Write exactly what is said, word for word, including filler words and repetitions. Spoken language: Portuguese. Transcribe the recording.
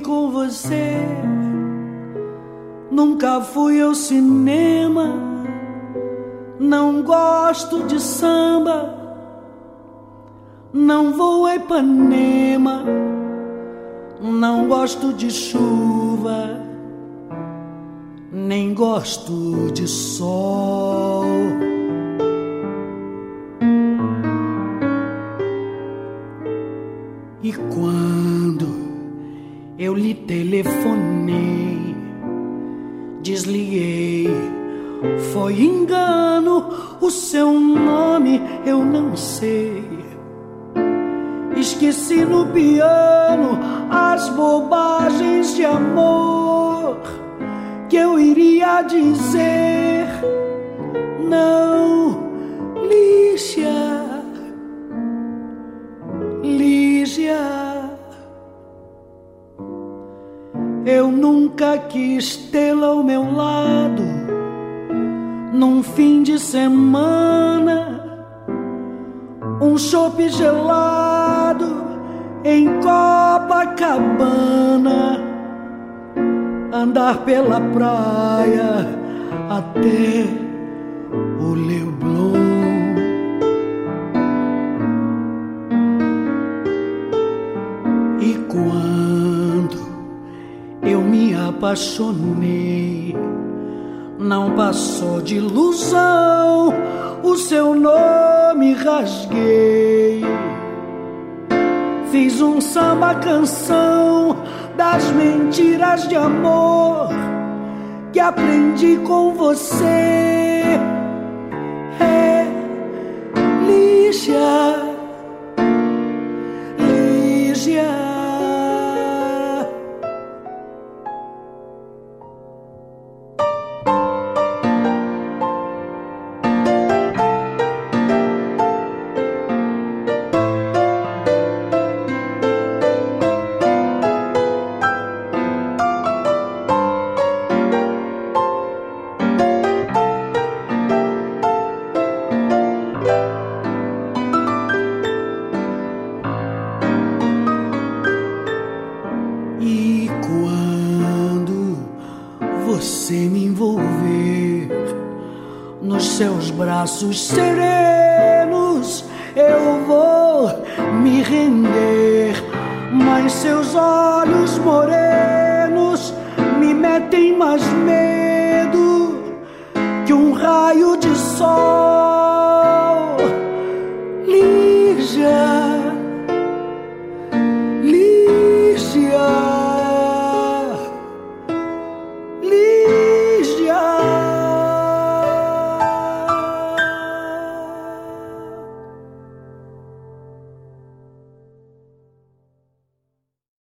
com você. Nunca fui ao cinema, não gosto de samba, não vou a Ipanema, não gosto de chuva, nem gosto de sol. E quando eu lhe telefonei, desliguei, foi engano, o seu nome eu não sei. Esqueci no piano as bobagens de amor que eu iria dizer. Não, Lígia, Lígia, eu nunca quis tê-la ao meu lado num fim de semana, um chopp gelado em Copacabana, andar pela praia até o Leblon. E quando eu me apaixonei, não passou de ilusão, o seu nome rasguei. Fiz um samba canção das mentiras de amor que aprendi com você. É, Lígia, Lígia. Braços serenos eu vou me render, mas seus olhos morenos me metem mais medo que um raio de sol.